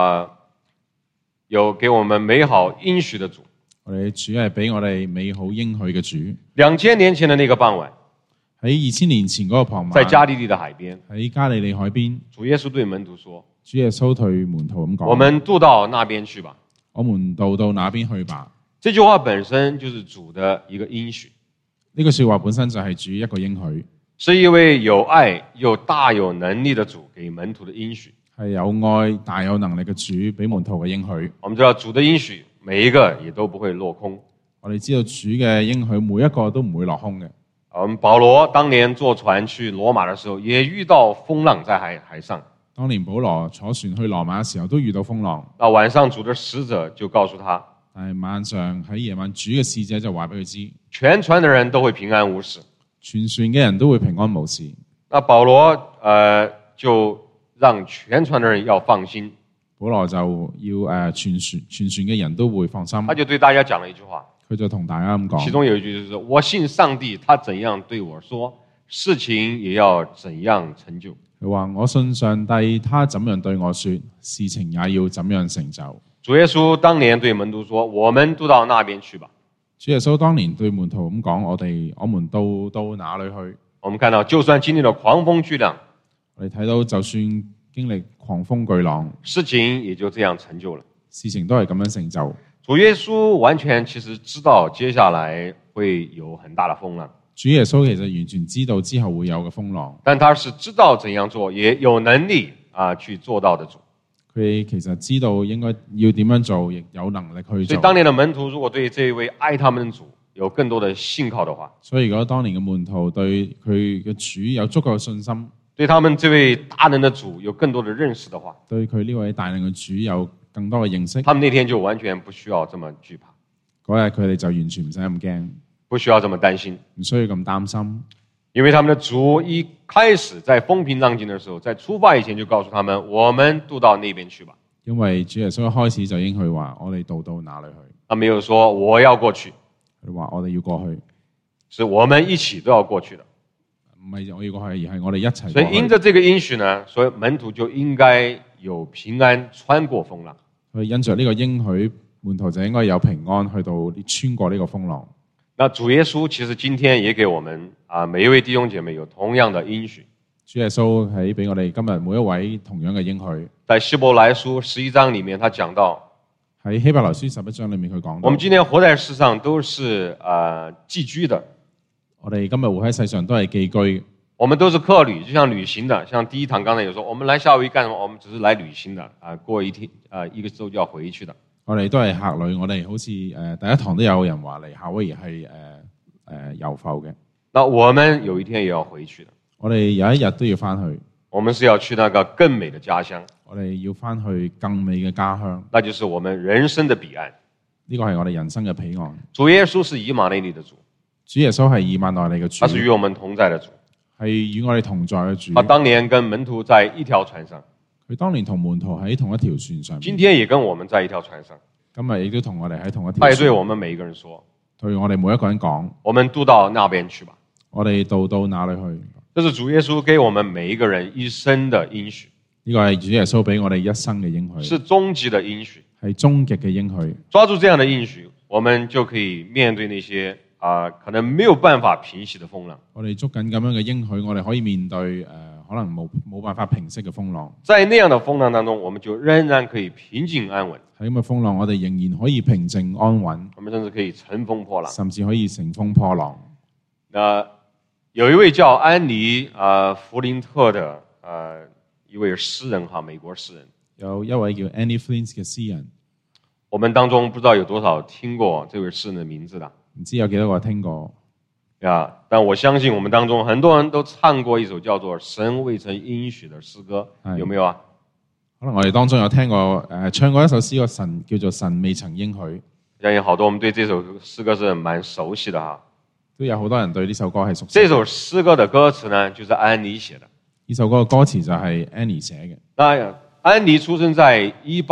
Speaker 2: 有給我們美好應許的主。
Speaker 3: 我哋主係俾我哋美好應許嘅主。
Speaker 2: 2000年前的那個傍晚，
Speaker 3: 喺2000年前嗰個傍晚，
Speaker 2: 在加利利的海邊，
Speaker 3: 喺加利利海邊，
Speaker 2: 主耶穌對門徒說：
Speaker 3: 主耶穌對門徒咁講：
Speaker 2: 我們渡到那邊去吧。
Speaker 3: 我們渡到那邊去吧。
Speaker 2: 這句話本身就是主的一個應許。
Speaker 3: 呢句說話本身就係主一個應許，
Speaker 2: 是一位有愛又大有能力的主給門徒的應許，
Speaker 3: 係有愛大有能力嘅主俾門徒嘅應許。
Speaker 2: 我們知道主的應許每一個也都不會落空。
Speaker 3: 我哋知道主嘅應許每一個都唔會落空嘅。
Speaker 2: 我們保羅當年坐船去羅馬的時候，也遇到風浪在海上。
Speaker 3: 當年保羅坐船去羅馬嘅時候，都遇到風浪。
Speaker 2: 到晚上主的使者就告訴他，
Speaker 3: 但係晚上喺夜晚，主嘅使者就話俾佢知，
Speaker 2: 全船的人都會平安無事，
Speaker 3: 全船嘅人都會平安無事。
Speaker 2: 那保羅就讓全船的人要放心。
Speaker 3: 保羅就要全船嘅人都會放心。
Speaker 2: 他就對大家講了一句話，
Speaker 3: 佢就同大家咁講，
Speaker 2: 其中有一句就是：我信上帝，他怎樣對我說，事情也要怎樣成就。
Speaker 3: 佢話：我信上帝，他怎樣對我說，事情也要怎樣成就。
Speaker 2: 主耶穌當年對門徒說：我們渡到那邊去吧。
Speaker 3: 主耶穌當年對門徒咁講：我們到哪裏去？
Speaker 2: 我們看到，就算經歷了狂風巨浪，
Speaker 3: 我哋睇到就算經歷狂風巨浪，
Speaker 2: 事情也就這樣成就了。
Speaker 3: 事情都係咁樣成就。
Speaker 2: 主耶穌完全其實知道接下來會有很大的風浪。
Speaker 3: 主耶穌其實完全知道之後會有嘅風浪，
Speaker 2: 但他是知道怎樣做，也有能力去做到的主。
Speaker 3: 佢其實知道應該要點樣做，亦有能力去做。
Speaker 2: 所以當年的門徒如果對這一位愛他們的主有更多的信靠的話，
Speaker 3: 所以如果當年嘅門徒對佢嘅主有足夠嘅信心，
Speaker 2: 對他們這位大能的主有更多的認識的話，
Speaker 3: 對佢呢位大能嘅主有更多嘅認識，
Speaker 2: 他們那天就完全不需要這麼懼怕。
Speaker 3: 嗰日佢哋就完全唔使咁驚，
Speaker 2: 不需要這麼擔心，
Speaker 3: 唔需要咁擔心，
Speaker 2: 因為他們的主一開始在風平浪靜的時候，在出發以前就告訴他們：我們渡到那邊去吧。
Speaker 3: 因為主耶穌一開始就應許話：我哋渡到哪裏去？
Speaker 2: 他沒有說我要過去，
Speaker 3: 佢話我哋要過去，
Speaker 2: 是我們一起都要過去的。
Speaker 3: 唔係我要過去，而係我哋一齊過去。
Speaker 2: 所以因着這個應許呢，所以門徒就應該有平安穿過風浪。
Speaker 3: 所以因着呢個應許，門徒就應該有平安去到穿過呢個風浪。
Speaker 2: 那主耶穌其實今天也給我們每一位弟兄姐妹有同樣的應許。
Speaker 3: 主耶穌喺俾我哋今日每一位同樣嘅應許。
Speaker 2: 在希伯來書11章裡面，他講到
Speaker 3: 喺希伯來書11章裡面佢講到，
Speaker 2: 我們今天活在世上都是寄居的。
Speaker 3: 我哋今日活喺世上都係寄居，
Speaker 2: 我們都是客旅，就像旅行的。像第一堂剛才有說，我們來夏威夷幹什麼？我們只是來旅行的過一天一個周就要回去的。
Speaker 3: 我哋都係客旅，我哋好似第一堂都有人話嚟夏威夷係遊埠嘅。
Speaker 2: 那我們有一天也要回去的。
Speaker 3: 我哋有一日都要翻去。
Speaker 2: 我們是要去那個更美的家鄉。
Speaker 3: 我哋要翻去更美嘅家鄉，
Speaker 2: 那就是我們人生的彼岸。
Speaker 3: 呢個係我哋人生嘅彼岸。
Speaker 2: 主耶穌是以馬內利的主。
Speaker 3: 主耶穌係以馬內利嘅主。
Speaker 2: 他是與我們同在的主。
Speaker 3: 係與我哋同在嘅主。
Speaker 2: 他當年跟門徒在一條船上。
Speaker 3: 佢當年同門徒喺同一條船上。
Speaker 2: 今天也跟我們在一條船上。
Speaker 3: 今日亦都同我哋喺同一條船。
Speaker 2: 他也對我們每一個人說，
Speaker 3: 對我哋每一個人講，
Speaker 2: 我們渡到那邊去吧。
Speaker 3: 我哋渡到哪裏去？
Speaker 2: 這是主耶穌給我們每一個人一生的應許。
Speaker 3: 呢個係主耶穌俾我哋一生嘅應許。
Speaker 2: 是終極的應許。
Speaker 3: 係終極嘅應許。
Speaker 2: 抓住這樣的應許，我們就可以面對那些可能沒有辦法平息的風浪。
Speaker 3: 我哋捉緊咁樣嘅應許，我哋可以面對可能冇辦法平息嘅風浪。
Speaker 2: 在那樣的風浪當中，我們就仍然可以平靜安穩。
Speaker 3: 喺咁嘅風浪，我哋仍然可以平靜安穩。
Speaker 2: 我們甚至可以乘風破浪。
Speaker 3: 甚至可以乘風破浪。
Speaker 2: 有一位叫安妮弗林特的一位詩人美國詩人。
Speaker 3: 有一位叫 Annie Flint 嘅詩人。
Speaker 2: 我們當中不知道有多少聽過這位詩人的名字的。唔
Speaker 3: 知有幾多個聽過。
Speaker 2: 但我相信我們當中很多人都唱過一首叫做《神未曾應許》的詩歌，有沒有啊？
Speaker 3: 可能我哋當中有聽過唱過一首詩歌，叫做《神未曾應許》。
Speaker 2: 相信好多我們對這首詩歌是蠻熟悉的哈。
Speaker 3: 都有好多人對呢首歌係熟悉。
Speaker 2: 這首詩歌的歌詞呢，就是安妮寫的。呢
Speaker 3: 首歌嘅歌詞就係 Annie 寫嘅。
Speaker 2: 那安妮出生在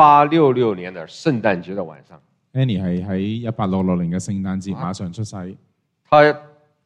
Speaker 2: 1866年的聖誕節的晚上。
Speaker 3: Annie 係喺1866年嘅聖誕節晚上出世。
Speaker 2: 他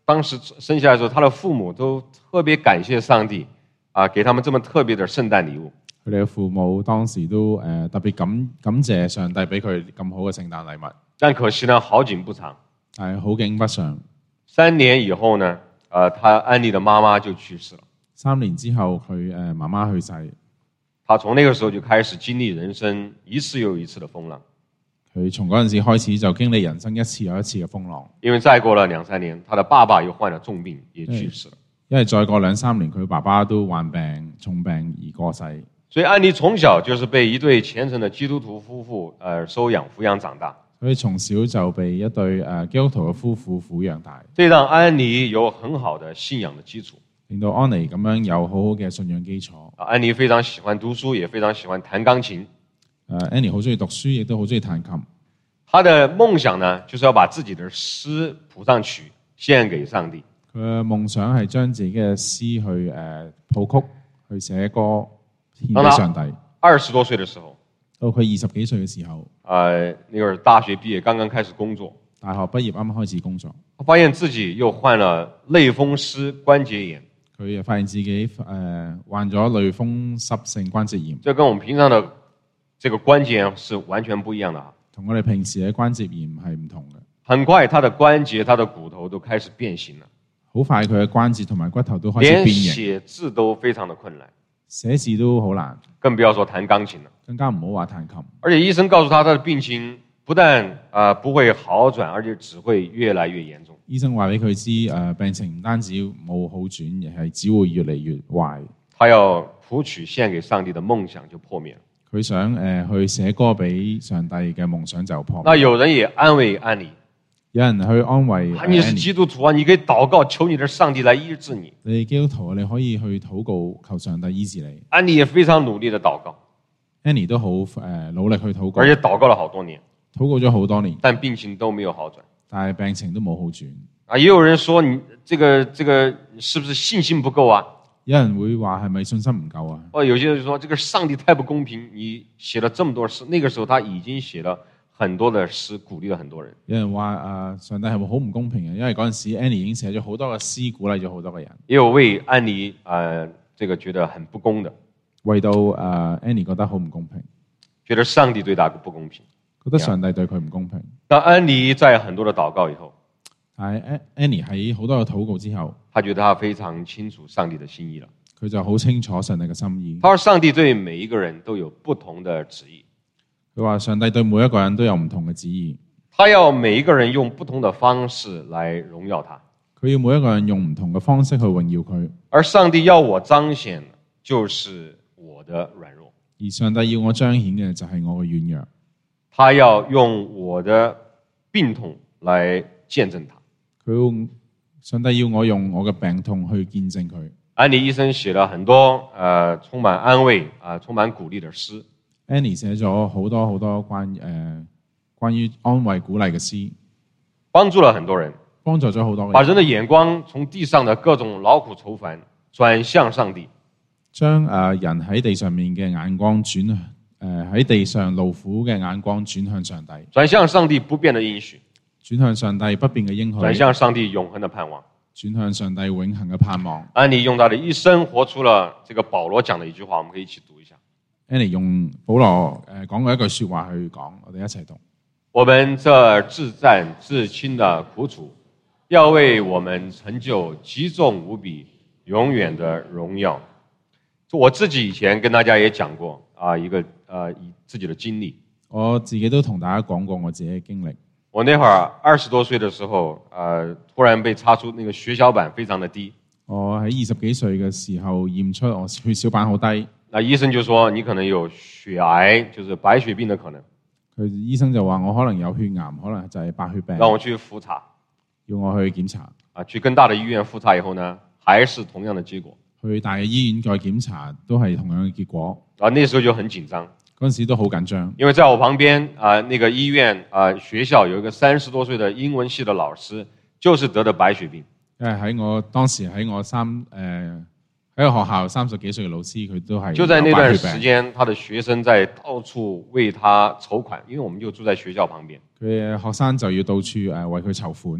Speaker 2: 當時生下來的時候，他的父母都特別感謝上帝給他們這麼特別的聖誕禮物。
Speaker 3: 佢哋嘅父母當時都特別感謝上帝俾佢咁好嘅聖誕禮物。
Speaker 2: 但可惜呢，好景不長。
Speaker 3: 但係好景不長
Speaker 2: ，3年以後呢，安妮的媽媽就去世了。
Speaker 3: 3年之後，佢媽媽去世。
Speaker 2: 他從那個時候就開始經歷人生一次又一次的風浪。
Speaker 3: 佢從嗰陣時開始就經歷人生一次又一次嘅風浪。
Speaker 2: 因為再過了2-3年，他的爸爸又患了重病，也去世了。
Speaker 3: 因為再過2-3年，佢爸爸都患病重病而過世。
Speaker 2: 所以安妮從小就是被一對虔誠的基督徒夫婦收養撫養長大。
Speaker 3: 所以從小就被一對基督徒嘅夫婦撫養大。
Speaker 2: 這讓安妮有很好的信仰的基礎，
Speaker 3: 令到安妮咁樣有好好嘅信仰基礎。
Speaker 2: 安妮非常喜歡讀書，也非常喜歡彈鋼琴。
Speaker 3: Annie 好中意讀書，亦都好中意彈琴。
Speaker 2: 她的夢想呢，就是要把自己的詩譜上曲，獻給上帝。
Speaker 3: 佢嘅夢想係將自己嘅詩去譜曲，去寫歌獻俾上帝。
Speaker 2: 20多歲的時候，
Speaker 3: 到佢20幾歲嘅時候，
Speaker 2: 那個大學畢業，剛剛開始工作。
Speaker 3: 大學畢業啱啱開始工作，
Speaker 2: 他發現自己又患了類風濕關節炎。
Speaker 3: 佢又發現自己患咗類風濕性關節炎。
Speaker 2: 這跟我們平常的這個關節炎是完全不一樣的啊。
Speaker 3: 同我哋平時嘅關節炎係唔同嘅。
Speaker 2: 很快，他的關節、他的骨頭都開始變形了。
Speaker 3: 好快，佢嘅關節同埋骨頭都開始變形。
Speaker 2: 連寫字都非常的困難，
Speaker 3: 寫字都好難，
Speaker 2: 更不要說彈鋼琴了。
Speaker 3: 更加唔好話彈琴。而
Speaker 2: 且醫生告訴他，他的病情不但不會好轉，而且只會越來越嚴重。
Speaker 3: 醫生話俾佢知，病情唔單止冇好轉，而係只會越嚟越壞。
Speaker 2: 他要譜曲獻給上帝的夢想就破滅了。
Speaker 3: 佢想去寫歌俾上帝嘅夢想就破滅。
Speaker 2: 那有人也安慰安妮，
Speaker 3: 有人去安慰
Speaker 2: 你是基督徒啊，你可以禱告，求你的上帝來醫治你。
Speaker 3: 你基督徒，你可以去禱告，求上帝醫治你。
Speaker 2: 安妮也非常努力的禱告。
Speaker 3: Annie 都好努力去禱告，
Speaker 2: 而且禱告了好多年，
Speaker 3: 禱告咗好多年，
Speaker 2: 但病情都沒有好轉。
Speaker 3: 但係病情都冇好轉。
Speaker 2: 也有人說你這個是不是信心不夠啊？
Speaker 3: 有人會話係咪信心唔夠啊？
Speaker 2: 有些人就說這個上帝太不公平，你寫了這麼多詩，那個時候他已經寫了很多的詩，鼓勵了很多人。
Speaker 3: 有人話上帝係咪好唔公平啊？因為嗰陣時 Annie 已經寫咗好多嘅詩，鼓勵咗好多嘅人。
Speaker 2: 也有為安妮這個覺得很不公的，
Speaker 3: 為到Annie 覺得好唔公平，
Speaker 2: 覺得上帝對他不公平，
Speaker 3: 覺得上帝對佢唔公平。
Speaker 2: 但安妮在很多的禱告以後，
Speaker 3: 但係 Annie 喺好多嘅禱告之後，
Speaker 2: 他覺得他非常清楚上帝的心意了。
Speaker 3: 佢就好清楚上帝嘅心意。
Speaker 2: 他說上帝對每一個人都有不同的旨意。
Speaker 3: 佢話上帝對每一個人都有唔同嘅旨意。
Speaker 2: 他要每一個人用不同的方式來榮耀他。
Speaker 3: 佢要每一個人用唔同嘅方式去榮耀佢。
Speaker 2: 而上帝要我彰顯，就是我的軟弱。
Speaker 3: 而上帝要我彰顯嘅就係我嘅軟弱。
Speaker 2: 他要用我的病痛來見證他。
Speaker 3: 上帝要我用我嘅病痛去見證佢。
Speaker 2: 安妮醫生寫了很多充滿安慰充滿鼓勵的詩。
Speaker 3: Annie 寫咗好多好多關於安慰鼓勵嘅詩，
Speaker 2: 幫助了很多人，
Speaker 3: 幫助咗好多人，
Speaker 2: 把人的眼光從地上的各種勞苦愁煩轉向上帝，
Speaker 3: 將人喺地上面嘅眼光喺地上勞苦嘅眼光轉向上帝，
Speaker 2: 轉向上帝不變的應許，
Speaker 3: 轉向上帝不變嘅應許，
Speaker 2: 轉向上帝永恆的盼望，
Speaker 3: 轉向上帝永恆嘅盼望。
Speaker 2: 安妮用他的一生活出了這個保羅講的一句話，我們可以一起讀一下。
Speaker 3: Annie 用保羅講過一句說話去講，我哋一齊讀。
Speaker 2: 我們這自戰自輕的苦楚，要為我們成就極重無比、永遠的榮耀。我自己以前跟大家也講過一個自己的經歷。
Speaker 3: 我自己都同大家講過我自己嘅經歷。
Speaker 2: 我那會兒20多歲的時候，突然被查出那個血小板非常的低。
Speaker 3: 我喺20幾歲嘅時候驗出我血小板好低。
Speaker 2: 那醫生就說你可能有血癌，就是白血病的可能。
Speaker 3: 佢醫生就話我可能有血癌，可能就係白血病。
Speaker 2: 讓我去複查，
Speaker 3: 要我去檢查。
Speaker 2: 去更大的醫院複查以後呢，還是同樣的結果。
Speaker 3: 去大嘅醫院再檢查，都係同樣嘅結果。
Speaker 2: 那時候就很緊張。
Speaker 3: 嗰陣時都好緊張，
Speaker 2: 因為在我旁邊那個醫院學校有一個30多歲的英文系的老師，就是得的白血病。因為
Speaker 3: 當時喺我喺個學校30幾歲嘅老師，佢都係
Speaker 2: 就在那段時間，他的學生在到處為他籌款，因為我們就住在學校旁邊。
Speaker 3: 佢學生就要到處為佢籌款。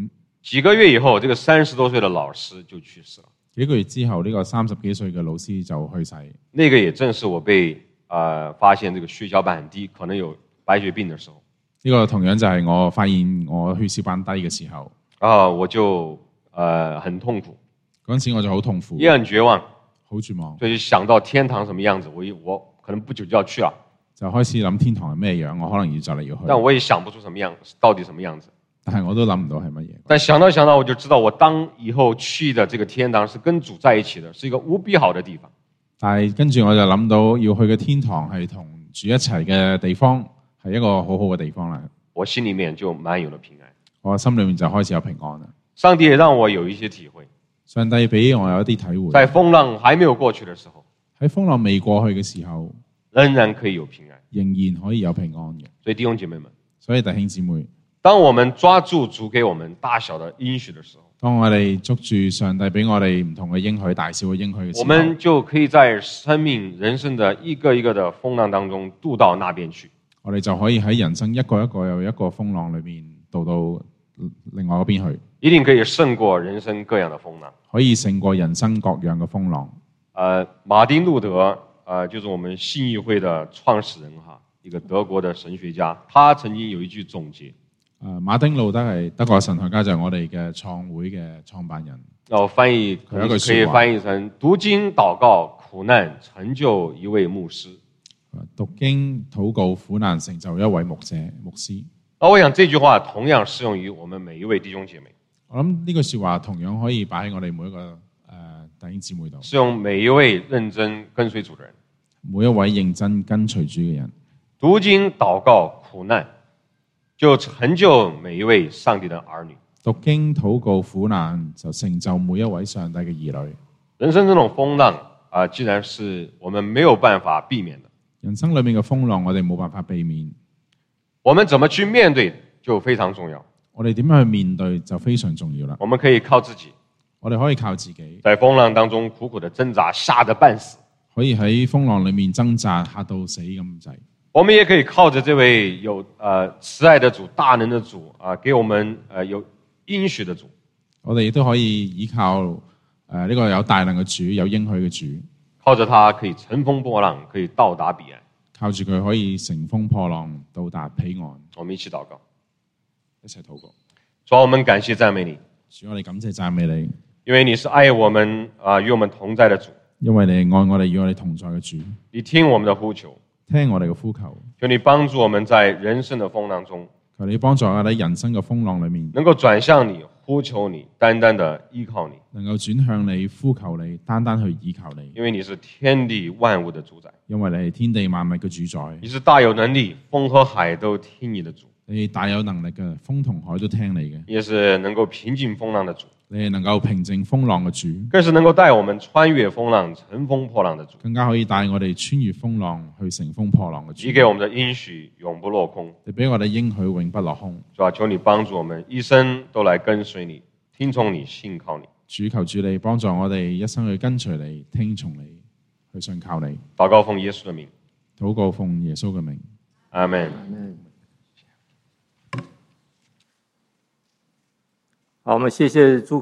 Speaker 2: 幾個月以後，這個30多歲的老師就去世了。
Speaker 3: 幾個月之後，呢個30幾歲嘅老師就去世。
Speaker 2: 那個也正是我被發現這個血小板很低，可能有白血病的時候。
Speaker 3: 呢個同樣就係我發現我血小板低嘅時候。
Speaker 2: 我就很痛苦。
Speaker 3: 嗰陣時我就好痛苦，
Speaker 2: 也很絕望，
Speaker 3: 好絕望。
Speaker 2: 所以想到天堂什麼樣子，我可能不久就要去了。
Speaker 3: 就開始諗天堂係咩樣，我可能就嚟要去。
Speaker 2: 但我也想不出什麼樣，到底什麼樣子。
Speaker 3: 但係我都諗唔到係乜嘢。
Speaker 2: 但想到，我就知道我當以後去的這個天堂是跟主在一起的，是一個無比好的地方。
Speaker 3: 但係跟住我就諗到要去嘅天堂係同主一齊嘅地方，係一個好好嘅地方啦。
Speaker 2: 我心裡面就滿有了平安。
Speaker 3: 我心裡面就開始有平安啦。
Speaker 2: 上帝也讓我有一些體會。
Speaker 3: 上帝俾我有一啲體會。
Speaker 2: 在風浪還沒有過去的時候，
Speaker 3: 喺風浪未過去嘅時候，
Speaker 2: 仍然可以有平安，
Speaker 3: 仍然可以有平安嘅。
Speaker 2: 所以弟兄姐妹們，
Speaker 3: 所以弟兄姊妹，
Speaker 2: 當我們抓住主給我們大小的應許的時候，
Speaker 3: 當我哋捉住上帝俾我哋唔同嘅應許、大小嘅應許嘅時候，
Speaker 2: 我們就可以在生命人生的一個一個的風浪當中渡到那邊去。
Speaker 3: 我哋就可以喺人生一個一個又一個風浪裏面渡到另外嗰邊去，
Speaker 2: 一定可以勝過人生各樣的風浪，
Speaker 3: 可以勝過人生各樣嘅風浪。
Speaker 2: 馬丁路德就是我們信義會的創始人哈，一個德國的神學家，他曾經有一句總結。
Speaker 3: 馬丁路德係德國神學家，就係我哋嘅創會嘅創辦人。
Speaker 2: 我翻譯可以翻譯成讀經、禱告、苦難，成就一位牧師。
Speaker 3: 讀經、禱告、苦難，成就一位牧師。
Speaker 2: 我想這句話同樣適用於我們每一位弟兄姐妹。
Speaker 3: 我諗呢句說話同樣可以擺喺我哋每一個弟兄姊妹度。
Speaker 2: 適用每一位認真跟隨主的人。
Speaker 3: 每一位認真跟隨主嘅人。
Speaker 2: 讀經、禱告、苦難，就成就每一位上帝的兒女。
Speaker 3: 讀經、禱告、苦難，就成就每一位上帝嘅兒女。
Speaker 2: 人生這種風浪既然是我們沒有辦法避免的。
Speaker 3: 人生裏面嘅風浪，我哋冇辦法避免。
Speaker 2: 我們怎麼去面對就非常重要。
Speaker 3: 我哋點樣去面對就非常重要啦。
Speaker 2: 我們可以靠自己，
Speaker 3: 我哋可以靠自己，
Speaker 2: 在風浪當中苦苦的掙扎，嚇得半死。
Speaker 3: 可以喺風浪裏面掙扎，嚇到死咁滯。
Speaker 2: 我們也可以靠着這位有慈愛的主、大能的主給我們有應許的主。
Speaker 3: 我哋亦都可以依靠呢個有大能嘅主、有應許嘅主，
Speaker 2: 靠着他可以乘風破浪，可以到達彼岸。
Speaker 3: 靠住佢可以乘風破浪到達彼岸。
Speaker 2: 我們一起禱告，
Speaker 3: 一齊禱告。
Speaker 2: 主，我們感謝讚美你。
Speaker 3: 主，我哋感謝讚美你，
Speaker 2: 因為你是愛我們與我們同在的主。
Speaker 3: 因為你愛我哋與我哋同在嘅主。
Speaker 2: 你聽我們的呼求，
Speaker 3: 聽我哋嘅呼求。
Speaker 2: 求你幫助我們在人生的風浪中，
Speaker 3: 求你幫助我哋喺人生嘅風浪裏面，
Speaker 2: 能夠轉向你，呼求你，單單的依靠你。
Speaker 3: 能夠轉向你，呼求你，單單去依靠你。
Speaker 2: 因為你是天地萬物的主宰。
Speaker 3: 因為你係天地萬物嘅主宰。
Speaker 2: 你是大有能力，風和海都聽你的主。
Speaker 3: 你大有能力嘅，風同海都聽你嘅。
Speaker 2: 你也是能夠平靜風浪的主。
Speaker 3: 你係能夠平靜風浪嘅主，
Speaker 2: 更是能夠帶我們穿越風浪、乘風破浪的主。
Speaker 3: 更加可以帶我哋穿越風浪去乘風破浪嘅主。
Speaker 2: 你給我們的應許永不落空。
Speaker 3: 你俾我哋應許永不落空。
Speaker 2: 主啊，求你幫助我們一生都來跟隨你，聽從你，信靠你。
Speaker 3: 主，求主你幫助我哋一生去跟隨你，聽從你，去信靠你。
Speaker 2: 禱告奉耶穌的名。
Speaker 3: 禱告奉耶穌嘅名。
Speaker 2: 阿們。
Speaker 4: 好，我們謝謝主。